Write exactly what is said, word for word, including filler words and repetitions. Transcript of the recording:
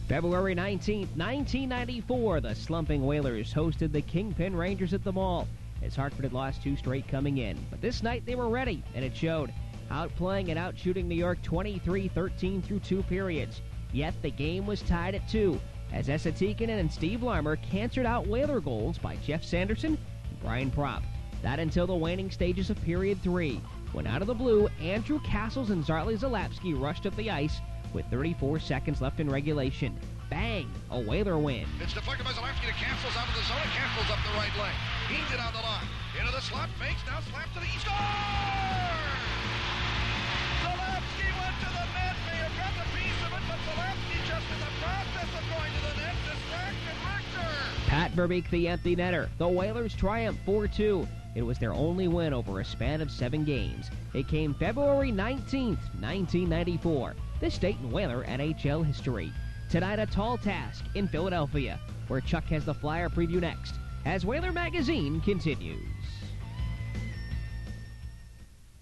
February nineteenth, nineteen ninety-four, the slumping Whalers hosted the Kingpin Rangers at the Mall, as Hartford had lost two straight coming in. But this night they were ready, and it showed, outplaying and outshooting New York twenty-three thirteen through two periods. Yet the game was tied at two, as Esa Tikkanen and Steve Larmer cancered out Whaler goals by Jeff Sanderson and Brian Propp. That until the waning stages of period three, when out of the blue, Andrew Castles and Zarley Zalapski rushed up the ice with thirty-four seconds left in regulation. Bang! A Whaler win. It's deflected by Zalapski to Castles out of the zone. Castles up the right lane. He's it on the line. Into the slot, fakes, now slaps to the east. Score! Zalapski went to the net. May have got a piece of it, but Zalapski just in the process of going to the net distracted Richter. Pat Verbeek, the empty netter. The Whalers triumph four two. It was their only win over a span of seven games. It came February nineteenth, nineteen ninety-four. This Dayton Whaler N H L history. Tonight, a tall task in Philadelphia, where Chuck has the Flyer preview next, as Whaler Magazine continues.